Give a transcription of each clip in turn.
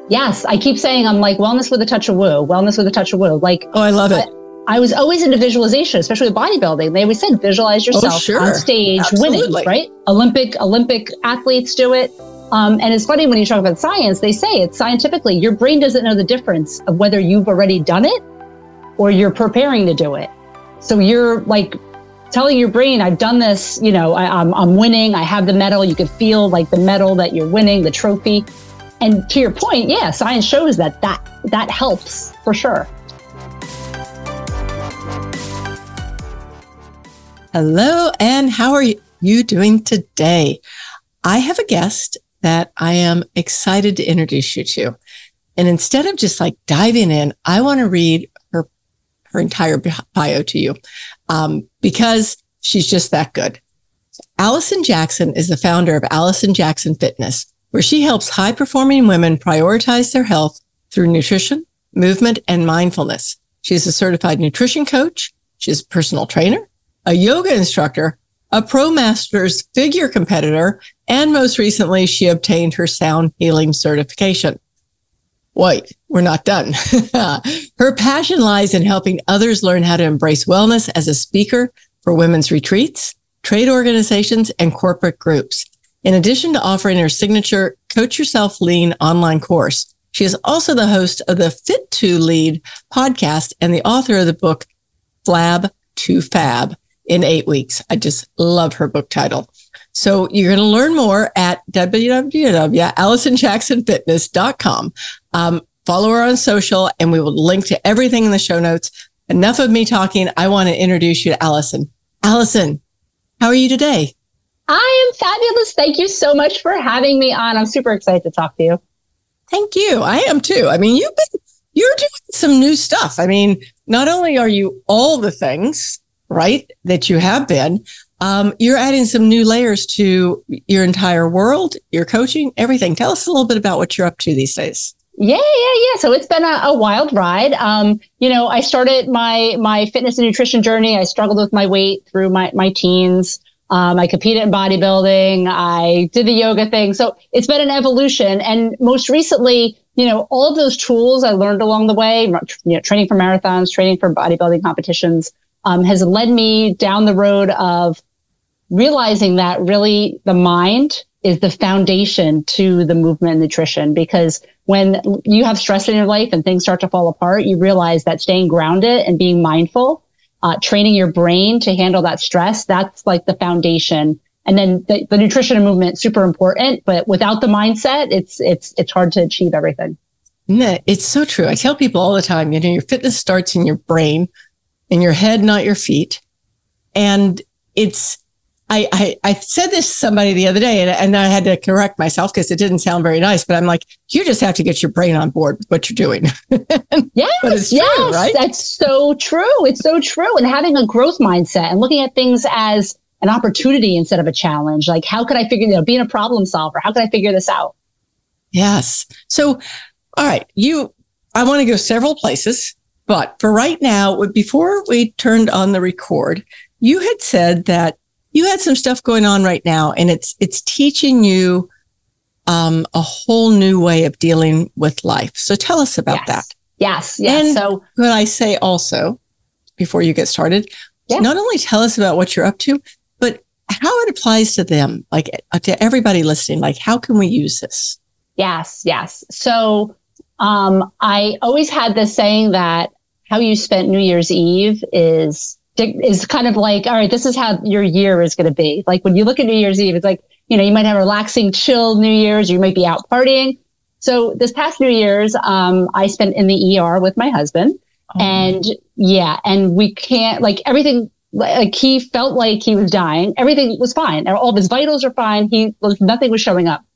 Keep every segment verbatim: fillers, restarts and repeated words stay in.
Yes. I keep saying I'm like wellness with a touch of woo, wellness with a touch of woo. Like, oh, I love it. I, I was always into visualization, especially with bodybuilding. They always said, visualize yourself oh, sure. on stage Absolutely. winning, right? Olympic, Olympic athletes do it. Um, and it's funny when you talk about science, they say it's scientifically, your brain doesn't know the difference of whether you've already done it or you're preparing to do it. So you're like telling your brain, I've done this, you know, I, I'm, I'm winning. I have the medal. You can feel like the medal that you're winning, the trophy. And to your point, yeah, science shows that that, that helps for sure. Hello, and how are you doing today? I have a guest that I am excited to introduce you to. And instead of just like diving in, I want to read her, her entire bio to you um, because she's just that good. Allison Jackson is the founder of Allison Jackson Fitness, where she helps high-performing women prioritize their health through nutrition, movement, and mindfulness. She's a certified nutrition coach. She's a personal trainer, a yoga instructor, a Pro Masters figure competitor, and most recently, she obtained her sound healing certification. Wait, we're not done. Her passion lies in helping others learn how to embrace wellness as a speaker for women's retreats, trade organizations, and corporate groups. In addition to offering her signature Coach Yourself Lean online course, she is also the host of the Fit to Lead podcast and the author of the book Flab to Fab in eight weeks. I just love her book title. So you're going to learn more at w w w dot allison jackson fitness dot com. Um, follow her on social, and we will link to everything in the show notes. Enough of me talking. I want to introduce you to Allison. Allison, how are you today? I am fabulous. Thank you so much for having me on. I'm super excited to talk to you. Thank you. I am too. I mean, you've been, you're doing some new stuff. I mean, not only are you all the things, right, that you have been, um, you're adding some new layers to your entire world, your coaching, everything. Tell us a little bit about what you're up to these days. Yeah, yeah, yeah. So it's been a, a wild ride. Um, you know, I started my my fitness and nutrition journey. I struggled with my weight through my, my teens. Um, I competed in bodybuilding. I did the yoga thing. So it's been an evolution. And most recently, you know, all of those tools I learned along the way, you know, training for marathons, training for bodybuilding competitions, um, has led me down the road of realizing that really the mind is the foundation to the movement and nutrition. Because when you have stress in your life and things start to fall apart, you realize that staying grounded and being mindful, uh, training your brain to handle that stress, that's like the foundation. And then the, the nutrition and movement, super important, but without the mindset, it's, it's, it's hard to achieve everything. No, it's so true. I tell people all the time, you know, your fitness starts in your brain, in your head, not your feet. And it's, I, I, I said this to somebody the other day, and, and I had to correct myself because it didn't sound very nice, but I'm like, you just have to get your brain on board with what you're doing. Yes, but it's yes, true, right? That's so true. It's so true. And having a growth mindset and looking at things as an opportunity instead of a challenge. Like, how could I figure, you know, being a problem solver, how could I figure this out? Yes. So, all right, you, I want to go several places, but for right now, before we turned on the record, you had said that you had some stuff going on right now, and it's it's teaching you um, a whole new way of dealing with life. So tell us about yes. that. Yes, yes. And so could I say also, before you get started, yeah. not only tell us about what you're up to, but how it applies to them, like to everybody listening. Like, how can we use this? Yes, yes. So um, I always had this saying that how you spent New Year's Eve is is kind of like, all right, this is how your year is going to be. Like when you look at New Year's Eve, it's like, you know, you might have a relaxing, chill New Year's, you might be out partying. So this past New Year's, um, I spent in the E R with my husband. Oh. And yeah, and we can't, like everything, like he felt like he was dying. Everything was fine. All of his vitals are fine. He was, nothing was showing up.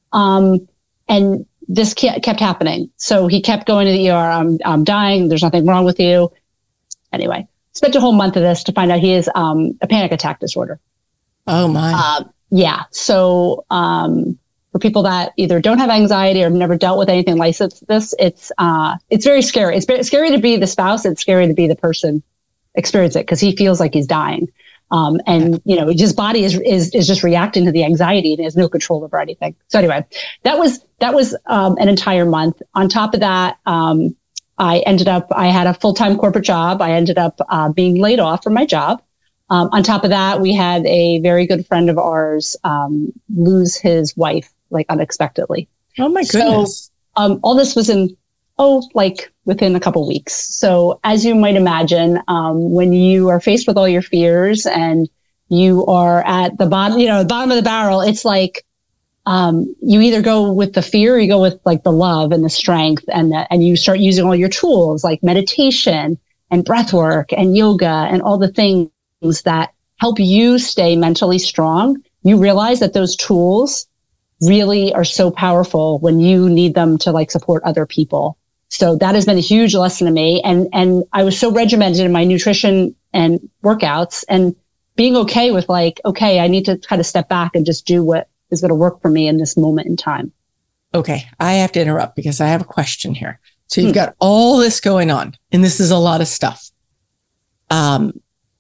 Um, and this kept happening. So he kept going to the E R. I'm, I'm dying. There's nothing wrong with you. Anyway. Spent a whole month of this to find out he has um, a panic attack disorder. Oh, my. Uh, yeah. So um, for people that either don't have anxiety or have never dealt with anything like this, it's uh, it's very scary. It's very scary to be the spouse. It's scary to be the person experience it because he feels like he's dying. Um, and, you know, his body is, is, is just reacting to the anxiety and has no control over anything. So anyway, that was, that was, um, an entire month. On top of that, um, I ended up, I had a full-time corporate job. I ended up, uh, being laid off from my job. Um, on top of that, we had a very good friend of ours, um, lose his wife, like unexpectedly. Oh my goodness. So, um, all this was in, oh, like within a couple weeks. So as you might imagine, um, when you are faced with all your fears and you are at the bottom, you know, the bottom of the barrel, it's like, um, you either go with the fear or you go with like the love and the strength, and the, and you start using all your tools like meditation and breath work and yoga and all the things that help you stay mentally strong. You realize that those tools really are so powerful when you need them to like support other people. So that has been a huge lesson to me. And, and I was so regimented in my nutrition and workouts and being okay with like, okay, I need to kind of step back and just do what is going to work for me in this moment in time. Okay. I have to interrupt because I have a question here. So you've hmm. got all this going on and this is a lot of stuff. Um,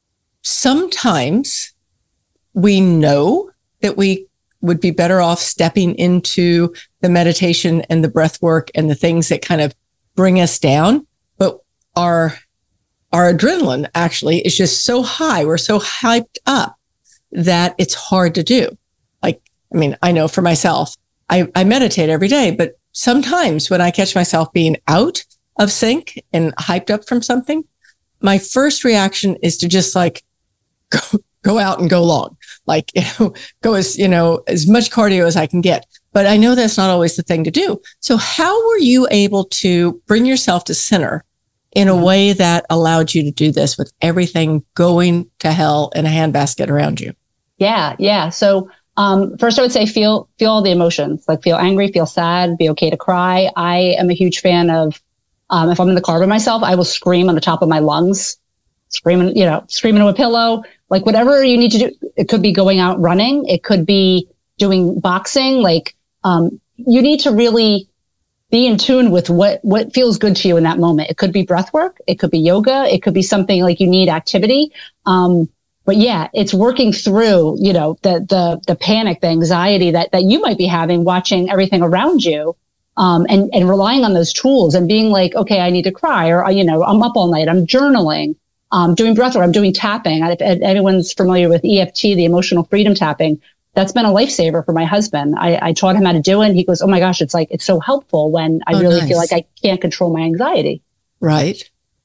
sometimes we know that we would be better off stepping into the meditation and the breath work and the things that kind of bring us down. But our, our adrenaline actually is just so high. We're so hyped up that it's hard to do. Like, I mean, I know for myself, I, I meditate every day, but sometimes when I catch myself being out of sync and hyped up from something, my first reaction is to just like go, go out and go long, like, you know, go as, you know, as much cardio as I can get. But I know that's not always the thing to do. So how were you able to bring yourself to center in a way that allowed you to do this with everything going to hell in a handbasket around you? Yeah. Yeah. So, um, first I would say, feel, feel all the emotions, like feel angry, feel sad, be okay to cry. I am a huge fan of, um, if I'm in the car by myself, I will scream on the top of my lungs, screaming, you know, screaming to a pillow, like whatever you need to do. It could be going out running. It could be doing boxing. Like, um, you need to really be in tune with what, what feels good to you in that moment. It could be breath work. It could be yoga. It could be something like you need activity. Um, but yeah, it's working through, you know, the, the, the panic, the anxiety that, that you might be having, watching everything around you. Um, and, and relying on those tools and being like, okay, I need to cry, or, you know, I'm up all night, I'm journaling, um, doing breath work, I'm doing tapping. If everyone's familiar with E F T, the emotional freedom tapping, that's been a lifesaver for my husband. I, I taught him how to do it. And he goes, oh my gosh, it's like, it's so helpful when I oh, really nice. feel like I can't control my anxiety. Right.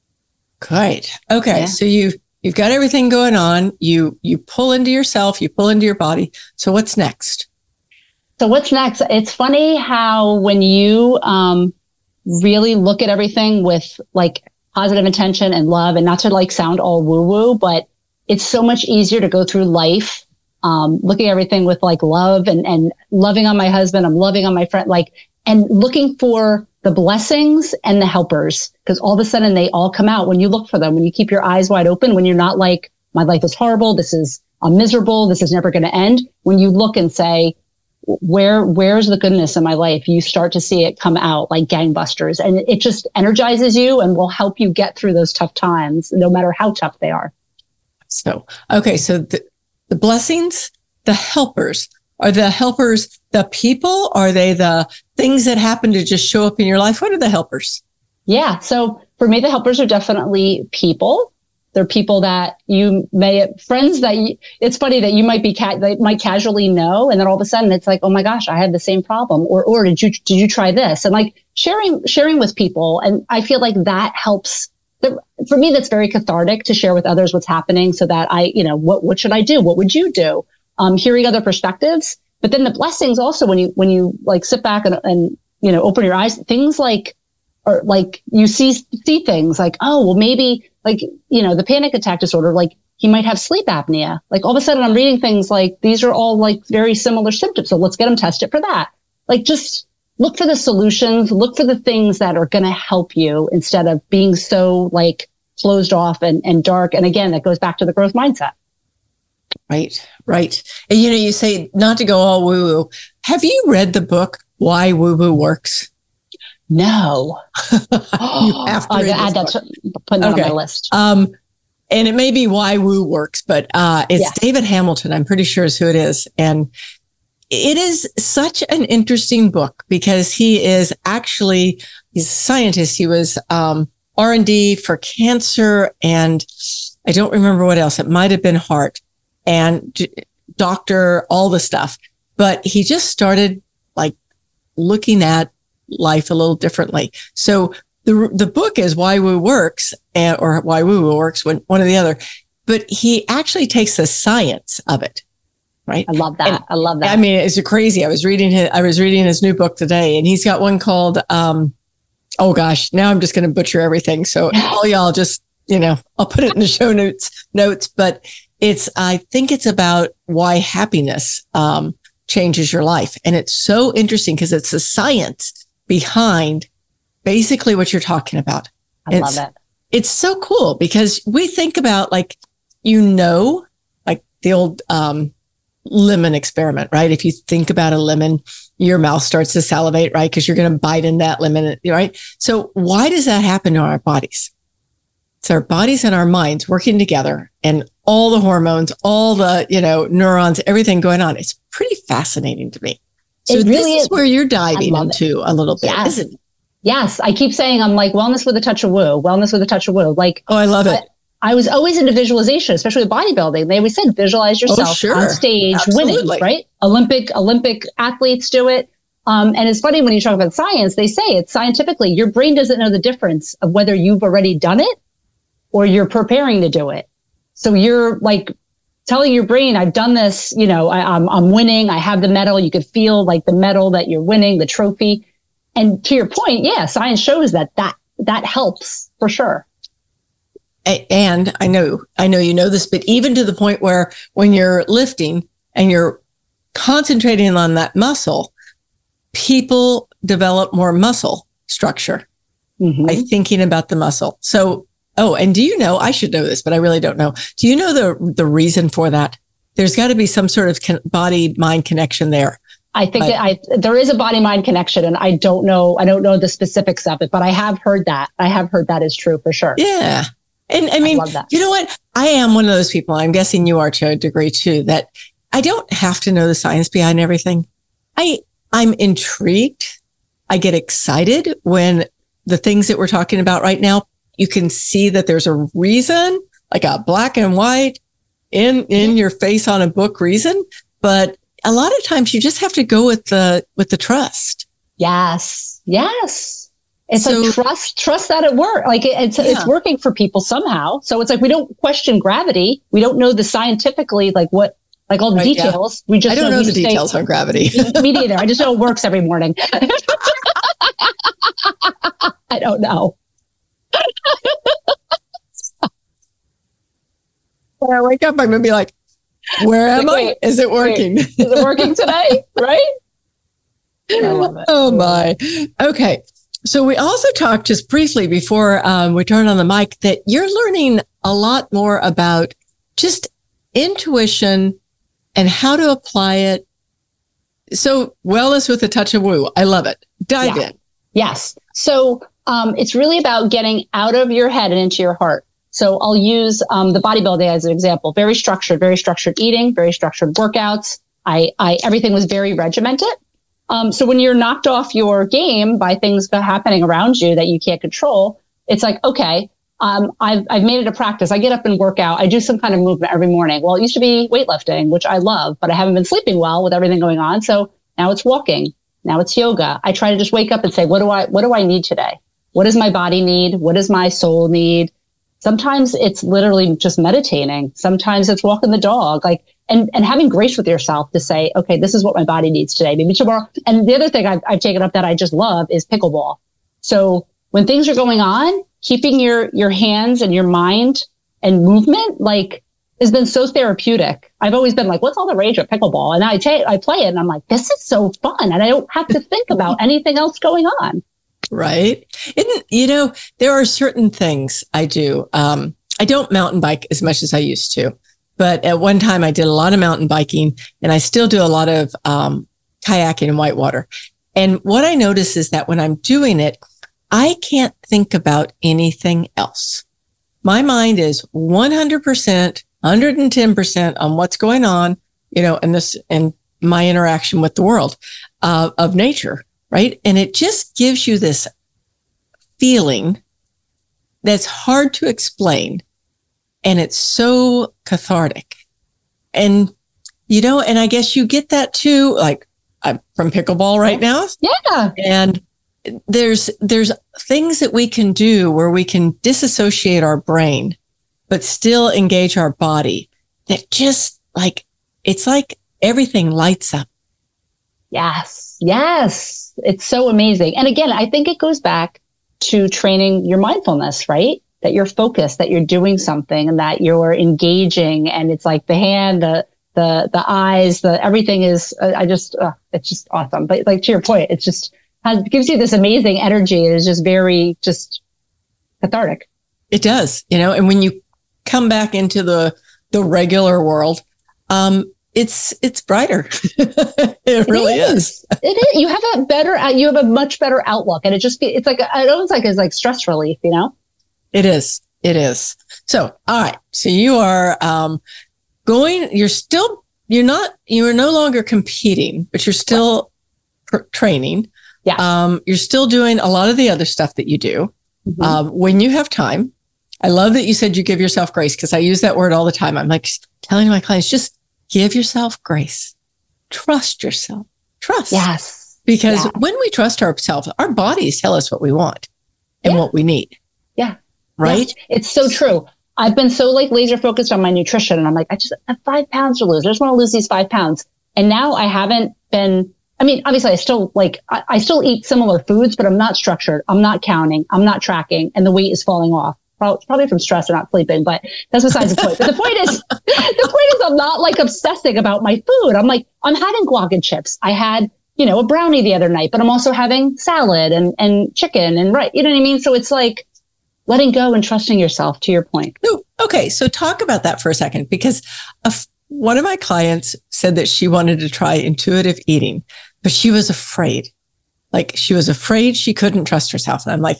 Great. Okay. Yeah. So you've, you've got everything going on. You, you pull into yourself, you pull into your body. So what's next? So what's next? It's funny how when you, um, really look at everything with like positive intention and love, and not to like sound all woo woo, but it's so much easier to go through life Um, looking at everything with like love and, and loving on my husband. I'm loving on my friend, like, and looking for the blessings and the helpers, because all of a sudden they all come out when you look for them, when you keep your eyes wide open, when you're not like, my life is horrible. This is, I'm miserable. This is never going to end. When you look and say, where, where's the goodness in my life? You start to see it come out like gangbusters, and it just energizes you and will help you get through those tough times, no matter how tough they are. So, okay. So the, The blessings, the helpers, are the helpers the people? Are they the things that happen to just show up in your life? What are the helpers? Yeah. So for me, the helpers are definitely people. They're people that you may, friends that you, it's funny that you might be, ca- they might casually know. And then all of a sudden it's like, oh my gosh, I had the same problem. Or, or did you, did you try this? And like sharing, sharing with people. And I feel like that helps. For me, that's very cathartic to share with others what's happening, so that I, you know, what, what should I do? What would you do? Um, hearing other perspectives. But then the blessings also, when you, when you like sit back and, and, you know, open your eyes, things like, or like you see, see things like, oh, well, maybe like, you know, the panic attack disorder, like he might have sleep apnea. Like all of a sudden I'm reading things like these are all like very similar symptoms. So let's get him tested for that. Like just look for the solutions, look for the things that are going to help you instead of being so like closed off and, and dark. And again, that goes back to the growth mindset. Right, right. And you know, you say not to go all woo woo. Have you read the book, Why Woo Woo Works? No. You have to I read add that to, put that okay. on my list. Um, and it may be why Woo works, but uh, it's Yeah. David Hamilton. I'm pretty sure is who it is. And it is such an interesting book because he is actually, he's a scientist. He was um, R and D for cancer, and I don't remember what else. It might have been heart and d- doctor, all the stuff. But he just started like looking at life a little differently. So the the book is Why Woo Works, and, or Why Woo Woo Works, one, one or the other. But he actually takes the science of it. Right. I love that. And, I love that. I mean, it's crazy. I was reading his, I was reading his new book today, and he's got one called, um, oh gosh, now I'm just going to butcher everything. So all y'all just, you know, I'll put it in the show notes notes, but it's, I think it's about why happiness, um, changes your life. And it's so interesting because it's the science behind basically what you're talking about. I it's, love it. It's so cool because we think about like, you know, like the old, um, lemon experiment, right? If you think about a lemon, your mouth starts to salivate, right? Because you're going to bite in that lemon, right? So why does that happen to our bodies? It's our bodies and our minds working together, and all the hormones, all the, you know, neurons, everything going on. It's pretty fascinating to me. So It this really is is. where you're diving I love into a little bit, Yes. isn't it? Yes. I keep saying I'm like wellness with a touch of woo, wellness with a touch of woo. Like, Oh, I love it. I was always into visualization, especially with bodybuilding. They always said visualize yourself Oh, sure. on stage Absolutely. winning, right? Olympic Olympic athletes do it. Um, and it's funny when you talk about science, they say it's scientifically, your brain doesn't know the difference of whether you've already done it or you're preparing to do it. So you're like telling your brain, I've done this, you know, I, I'm, I'm winning. I have the medal. You could feel like the medal that you're winning, the trophy. And to your point, yeah, science shows that that, that helps for sure. And I know, I know you know this, but even to the point where when you're lifting and you're concentrating on that muscle, people develop more muscle structure Mm-hmm. by thinking about the muscle. So, oh, and do you know, I should know this, but I really don't know. Do you know the, the reason for that? There's got to be some sort of con- body mind connection there. I think But- that I, there is a body mind connection, and I don't know, I don't know the specifics of it, but I have heard that. I have heard that is true for sure. Yeah. And I mean, love that. you know what? I am one of those people, I'm guessing you are to a degree too, that I don't have to know the science behind everything. I, I'm intrigued. I get excited when the things that we're talking about right now, you can see that there's a reason, like a black and white in, in your face on a book reason. But a lot of times you just have to go with the, with the trust. Yes. Yes. It's So- like trust, trust that it works. Like it, it's, Yeah. it's working for people somehow. So it's like, we don't question gravity. We don't know the scientifically, like what, like all the Right, yeah. details. We just I don't know we the just say- details on gravity. Me neither. I just know it works every morning. I don't know. When I wake up, I'm going to be like, where am I? Wait, Is it working? Is it working today? Right? I love it. Oh my. Okay. So we also talked just briefly before um, we turned on the mic that you're learning a lot more about just intuition and how to apply it. So wellness with a touch of woo. I love it. Dive Yeah. in. Yes. So um, it's really about getting out of your head and into your heart. So I'll use um, the bodybuilding as an example. Very structured, very structured eating, very structured workouts. I, I everything was very regimented. Um, so when you're knocked off your game by things happening around you that you can't control, it's like, okay, um, I've, I've made it a practice. I get up and work out. I do some kind of movement every morning. Well, it used to be weightlifting, which I love, but I haven't been sleeping well with everything going on. So now it's walking. Now it's yoga. I try to just wake up and say, what do I, what do I need today? What does my body need? What does my soul need? Sometimes it's literally just meditating. Sometimes it's walking the dog, like, and, and having grace with yourself to say, okay, this is what my body needs today. Maybe tomorrow. And the other thing I've, I've taken up that I just love is pickleball. So when things are going on, keeping your, your hands and your mind and movement, like, has been so therapeutic. I've always been like, what's all the rage at pickleball? And I take, I play it and I'm like, this is so fun. And I don't have to think about anything else going on. Right. And, you know, there are certain things I do. Um, I don't mountain bike as much as I used to, but at one time I did a lot of mountain biking and I still do a lot of, um, kayaking in whitewater. And what I notice is that when I'm doing it, I can't think about anything else. my mind is one hundred percent, one hundred ten percent on what's going on, you know, and this, and my interaction with the world uh, of nature, right? And it just gives you this feeling that's hard to explain. And it's so cathartic. And, you know, and I guess you get that too, like I'm from pickleball right now. Yeah. And there's, there's things that we can do where we can disassociate our brain, but still engage our body that just like, it's like everything lights up. Yes. Yes. It's so amazing. And again, I think it goes back to training your mindfulness, right? That you're focused, that you're doing something and that you're engaging. And it's like the hand, the, the, the eyes, the, everything is, uh, I just, uh, it's just awesome. But like to your point, it's just has, gives you this amazing energy. It is just very, just cathartic. It does, you know, and when you come back into the, the regular world, um, it's, it's brighter. it, it really is. is. It is. You have a better, you have a much better outlook, and it just, it's like, it almost like it's like stress relief, you know? It is. It is. So, all right. So you are, um, going, you're still, you're not, you are no longer competing, but you're still pr- training. Yeah. Um, you're still doing a lot of the other stuff that you do. Mm-hmm. Um, when you have time. I love that you said you give yourself grace, because I use that word all the time. I'm like telling my clients, just give yourself grace. Trust yourself. Trust. Yes. Because yeah. when we trust ourselves, our bodies tell us what we want and yeah. what we need. Yeah. Right? Yeah. It's so true. I've been so like laser focused on my nutrition, and I'm like, I just have five pounds to lose. I just want to lose these five pounds. And now I haven't been, I mean, obviously I still like, I, I still eat similar foods, but I'm not structured. I'm not counting. I'm not tracking, and the weight is falling off. Probably from stress or not sleeping, but that's besides the point. But the point is, the point is I'm not like obsessing about my food. I'm like, I'm having guac and chips. I had, you know, a brownie the other night, but I'm also having salad and, and chicken and right. You know what I mean? So it's like letting go and trusting yourself, to your point. Ooh, okay. So talk about that for a second, because a, one of my clients said that she wanted to try intuitive eating, but she was afraid. Like she was afraid she couldn't trust herself. And I'm like,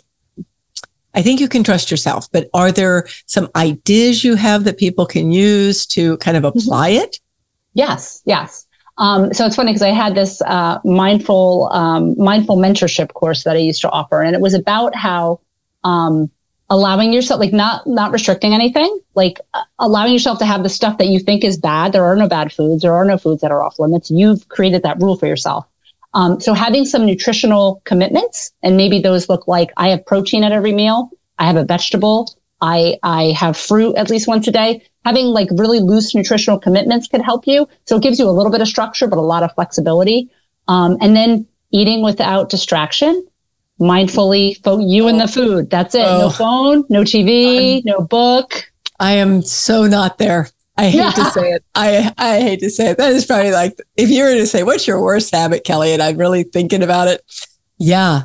I think you can trust yourself, but are there some ideas you have that people can use to kind of apply it? Yes, yes. Um, so it's funny because I had this uh, mindful um, mindful mentorship course that I used to offer, and it was about how um, allowing yourself, like not not restricting anything, like uh, allowing yourself to have the stuff that you think is bad. There are no bad foods. There are no foods that are off limits. You've created that rule for yourself. Um, so having some nutritional commitments, and maybe those look like I have protein at every meal. I have a vegetable. I, I have fruit at least once a day. Having like really loose nutritional commitments can help you. So it gives you a little bit of structure, but a lot of flexibility. Um, and then eating without distraction, mindfully, fo- you and the food. That's it. Oh, no phone, no T V, I'm, no book. I am so not there. I hate to say it. I, I hate to say it. That is probably like, if you were to say, what's your worst habit, Kelly? And I'm really thinking about it. Yeah. yeah.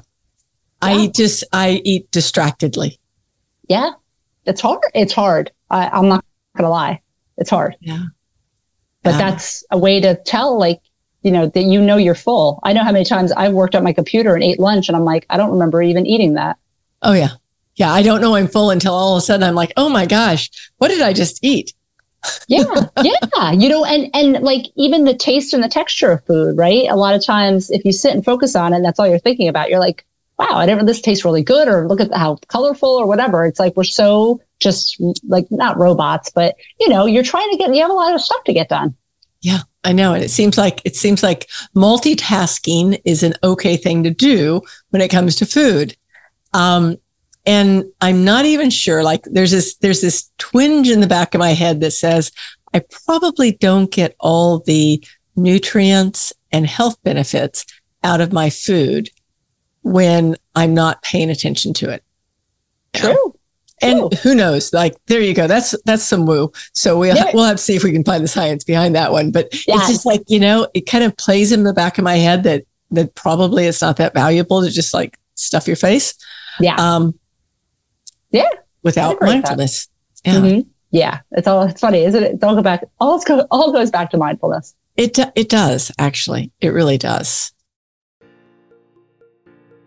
I just, I eat distractedly. Yeah. It's hard. It's hard. I, I'm not going to lie. It's hard. Yeah. But yeah. that's a way to tell, like, you know, that you know you're full. I know how many times I've worked at my computer and ate lunch, and I'm like, I don't remember even eating that. Oh, yeah. Yeah. I don't know I'm full until all of a sudden I'm like, oh my gosh, what did I just eat? yeah. Yeah. You know, and, and like even the taste and the texture of food, right? A lot of times if you sit and focus on it and that's all you're thinking about, you're like, wow, I didn't, this tastes really good, or look at how colorful or whatever. It's like, we're so just like not robots, but you know, you're trying to get, you have a lot of stuff to get done. Yeah, I know. And it seems like, it seems like multitasking is an okay thing to do when it comes to food. Um, And I'm not even sure, like there's this, there's this twinge in the back of my head that says, I probably don't get all the nutrients and health benefits out of my food when I'm not paying attention to it. True. True. And who knows, like, there you go. That's, that's some woo. So we'll, yeah. we'll have to see if we can find the science behind that one. But yeah. It's just like, you know, it kind of plays in the back of my head that, that probably it's not that valuable to just like stuff your face. Yeah. Um, Yeah. Without mindfulness. Yeah. Mm-hmm. Yeah. It's all, it's funny, isn't it? It's all go back, all, go, all goes back to mindfulness. It, it does, actually. It really does.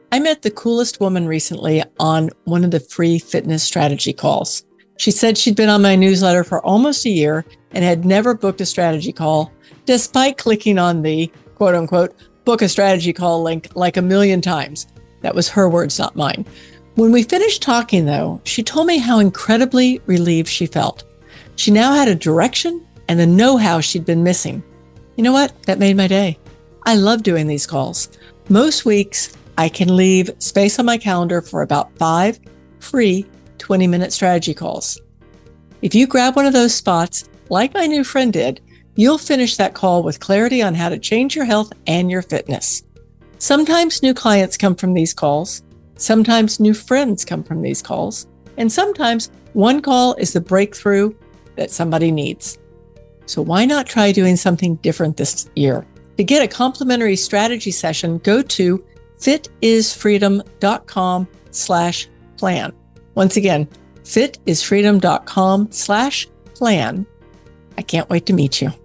I met the coolest woman recently on one of the free fitness strategy calls. She said she'd been on my newsletter for almost a year and had never booked a strategy call, despite clicking on the quote unquote book a strategy call link like a million times. That was her words, not mine. When we finished talking, though, she told me how incredibly relieved she felt. She now had a direction and the know-how she'd been missing. You know what? That made my day. I love doing these calls. Most weeks, I can leave space on my calendar for about five free twenty-minute strategy calls. If you grab one of those spots, like my new friend did, you'll finish that call with clarity on how to change your health and your fitness. Sometimes new clients come from these calls. Sometimes new friends come from these calls. And sometimes one call is the breakthrough that somebody needs. So why not try doing something different this year? To get a complimentary strategy session, go to fitisfreedom.com slash plan. Once again, fitisfreedom.com slash plan. I can't wait to meet you.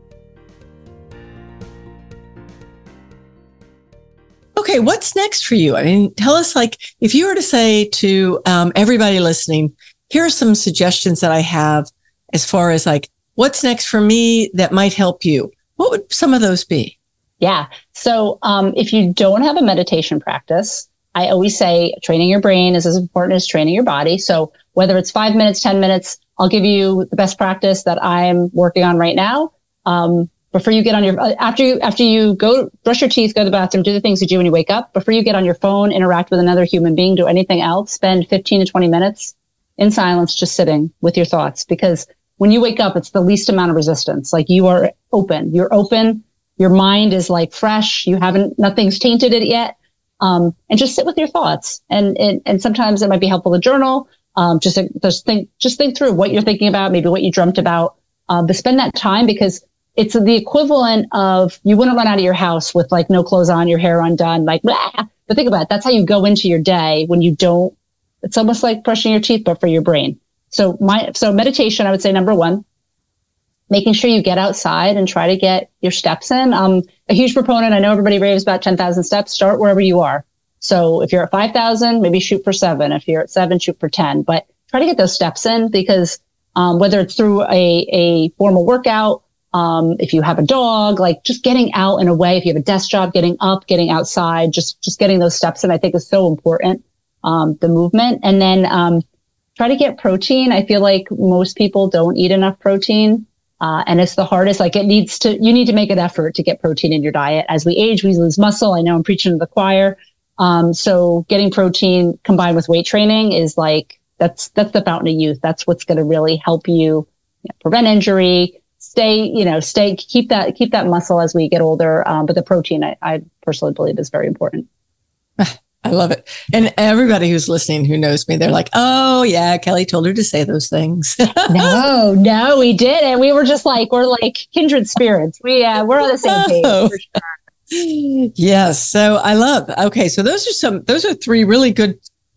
Okay, what's next for you? I mean, tell us, like, if you were to say to um, everybody listening, here are some suggestions that I have as far as like, what's next for me that might help you? What would some of those be? Yeah. So um, if you don't have a meditation practice, I always say training your brain is as important as training your body. So whether it's five minutes, ten minutes, I'll give you the best practice that I'm working on right now. Um, before you get on your, after you, after you go brush your teeth, go to the bathroom, do the things you do when you wake up, before you get on your phone, interact with another human being, do anything else, spend fifteen to twenty minutes in silence, just sitting with your thoughts. Because when you wake up, it's the least amount of resistance. Like you are open, you're open. Your mind is like fresh. You haven't, nothing's tainted it yet. Um, and just sit with your thoughts. And, and, and sometimes it might be helpful to journal. Um, just, just think, just think through what you're thinking about, maybe what you dreamt about. Um, but spend that time because it's the equivalent of you wouldn't run out of your house with like no clothes on, your hair undone, like, blah. But think about it. That's how you go into your day when you don't, it's almost like brushing your teeth, but for your brain. So my, so meditation, I would say number one, making sure you get outside and try to get your steps in. I'm a huge proponent. I know everybody raves about ten thousand steps. Start wherever you are. So if you're at five thousand, maybe shoot for seven. If you're at seven, shoot for ten. But try to get those steps in because um, whether it's through a, a formal workout, um, if you have a dog, like just getting out in a way, if you have a desk job, getting up, getting outside, just just getting those steps in, I think is so important, um, the movement. And then um, try to get protein. I feel like most people don't eat enough protein. Uh, and it's the hardest, like it needs to, you need to make an effort to get protein in your diet. As we age, we lose muscle. I know I'm preaching to the choir. Um, so getting protein combined with weight training is like, that's, that's the fountain of youth. That's what's going to really help you, you know, prevent injury, stay, you know, stay, keep that, keep that muscle as we get older. Um, but the protein, I, I personally believe is very important. I love it. And everybody who's listening who knows me, they're like, oh yeah, Kelly told her to say those things. no, no, we didn't. We were just like, we're like kindred spirits. We, uh, we're on the same page. Oh. For sure. Yes. So I love, okay. So those are some, those are three really good,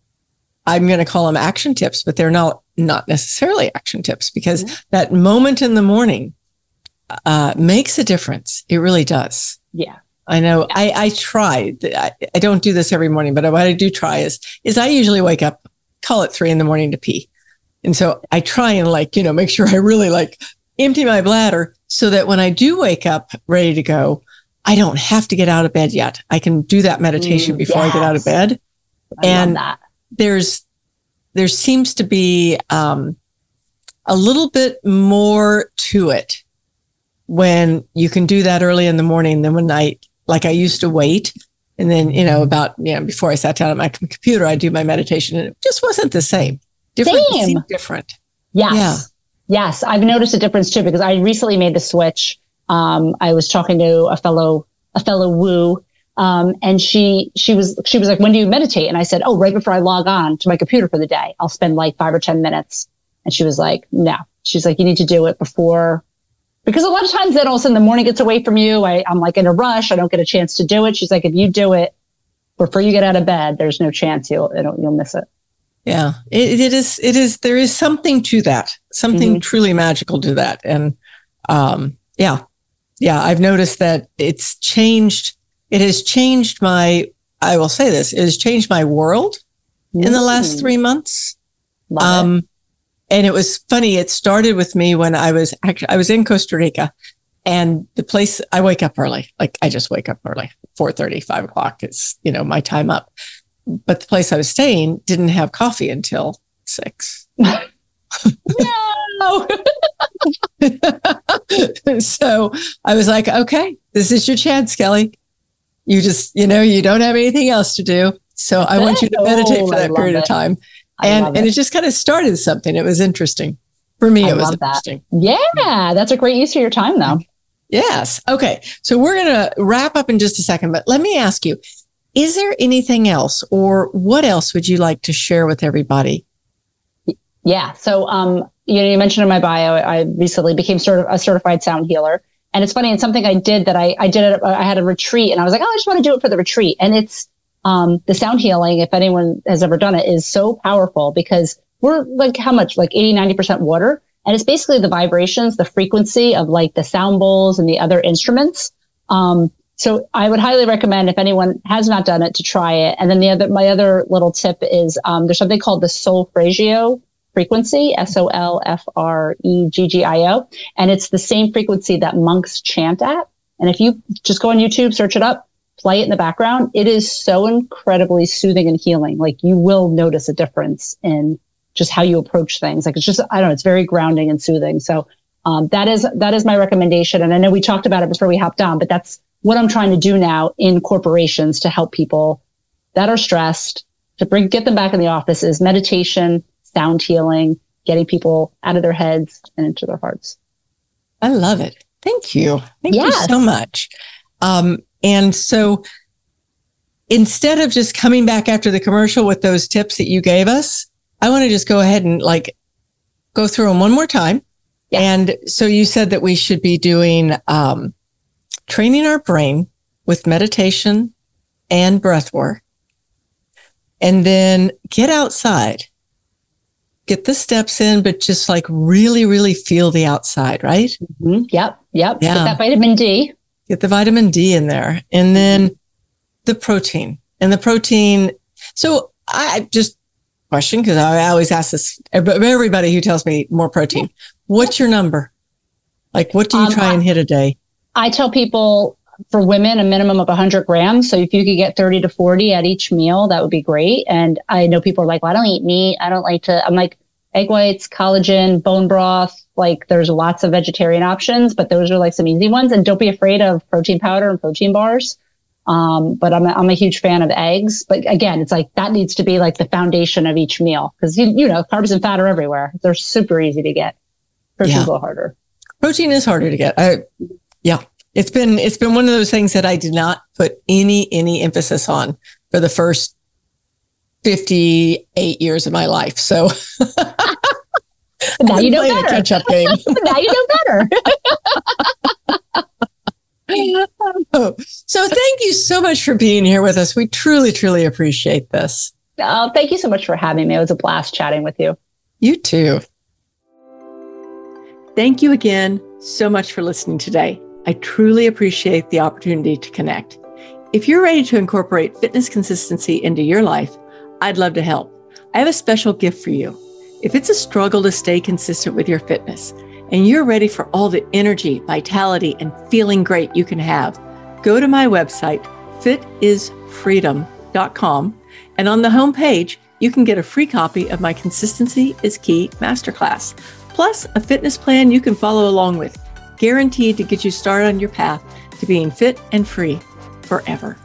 I'm going to call them action tips, but they're not, not necessarily action tips because mm-hmm. that moment in the morning uh, makes a difference. It really does. Yeah. I know. I, I try. I, I don't do this every morning, but what I do try is, is I usually wake up, call it three in the morning to pee. And so I try and like, you know, make sure I really like empty my bladder so that when I do wake up ready to go, I don't have to get out of bed yet. I can do that meditation mm, before yes. I get out of bed. I and love that. there's, there seems to be um, a little bit more to it when you can do that early in the morning than when I, like I used to wait. And then, you know, about, you know, before I sat down at my computer, I do my meditation and it just wasn't the same. Different. Same. Different. Yes. Yeah. Yes. I've noticed a difference too, because I recently made the switch. Um, I was talking to a fellow, a fellow woo. Um, and she, she was, she was like, when do you meditate? And I said, oh, right before I log on to my computer for the day, I'll spend like five or ten minutes. And she was like, no, she's like, you need to do it before. Because a lot of times then all of a sudden the morning gets away from you. I, I'm like in a rush. I don't get a chance to do it. She's like, if you do it before you get out of bed, there's no chance you'll, it'll, you'll miss it. Yeah, it, it is. It is. There is something to that, something mm-hmm. truly magical to that. And, um, yeah, yeah, I've noticed that it's changed. It has changed my I will say this, it has changed my world in the last three months. Love um, it. And it was funny. It started with me when I was actually, I was in Costa Rica, and the place, I wake up early. Like I just wake up early, four thirty, five o'clock is, you know, my time up. But the place I was staying didn't have coffee until six. No. So I was like, okay, this is your chance, Kelly. You just, you know, you don't have anything else to do. So I want you to meditate Oh, for I that love period it. of time. I And love and it. it just kind of started something. It was interesting. For me, I it was love that. interesting. Yeah, that's a great use of your time, though. Yes. Okay. So we're going to wrap up in just a second, but let me ask you, is there anything else, or what else would you like to share with everybody? Yeah. So, um, you know, you mentioned in my bio, I recently became sort of a certified sound healer. And it's funny, it's something I did that I, I did it. I had a retreat and I was like, oh, I just want to do it for the retreat. And it's, um, the sound healing, if anyone has ever done it, is so powerful because we're like how much, like eighty, ninety percent water. And it's basically the vibrations, the frequency of like the sound bowls and the other instruments. Um, so I would highly recommend if anyone has not done it to try it. And then the other, my other little tip is, um, there's something called the Solfeggio frequency, S O L F R E G G I O. And it's the same frequency that monks chant at. And if you just go on YouTube, search it up, play it in the background, it is so incredibly soothing and healing. Like you will notice a difference in just how you approach things. Like it's just, I don't know, it's very grounding and soothing. So um, that is, that is my recommendation. And I know we talked about it before we hopped on, but that's what I'm trying to do now in corporations to help people that are stressed, to bring, get them back in the office, is meditation, sound healing, getting people out of their heads and into their hearts. I love it. Thank you. Thank Yes. you so much. Um, and so instead of just coming back after the commercial with those tips that you gave us, I want to just go ahead and like go through them one more time. Yeah. And so you said that we should be doing, um, training our brain with meditation and breath work, and then get outside, get the steps in, but just like really, really feel the outside, right? Mm-hmm. Yep. Yep. Yeah. Get that vitamin D. Get the vitamin D in there, and then the protein and the protein. So I just question, because I always ask this everybody who tells me more protein. What's your number? Like, what do you Um, try and hit a day? I tell people for women, a minimum of one hundred grams. So if you could get thirty to forty at each meal, that would be great. And I know people are like, well, I don't eat meat. I don't like to, I'm like, egg whites, collagen, bone broth. Like there's lots of vegetarian options, but those are like some easy ones. And don't be afraid of protein powder and protein bars. Um, but I'm a, I'm a huge fan of eggs. But again, it's like that needs to be like the foundation of each meal. Cause you, you know, carbs and fat are everywhere. They're super easy to get. Protein's Yeah. a little harder. Protein is harder to get. I, yeah, it's been, it's been one of those things that I did not put any, any emphasis on for the first fifty-eight years of my life. So Now you know playing a better. catch-up game. Now you know better. Oh, so thank you so much for being here with us. We truly, truly appreciate this. Oh, thank you so much for having me. It was a blast chatting with you. You too. Thank you again so much for listening today. I truly appreciate the opportunity to connect. If you're ready to incorporate fitness consistency into your life, I'd love to help. I have a special gift for you. If it's a struggle to stay consistent with your fitness and you're ready for all the energy, vitality, and feeling great you can have, go to my website, fit is freedom dot com. And on the homepage, you can get a free copy of my Consistency is Key Masterclass, plus a fitness plan you can follow along with, guaranteed to get you started on your path to being fit and free forever.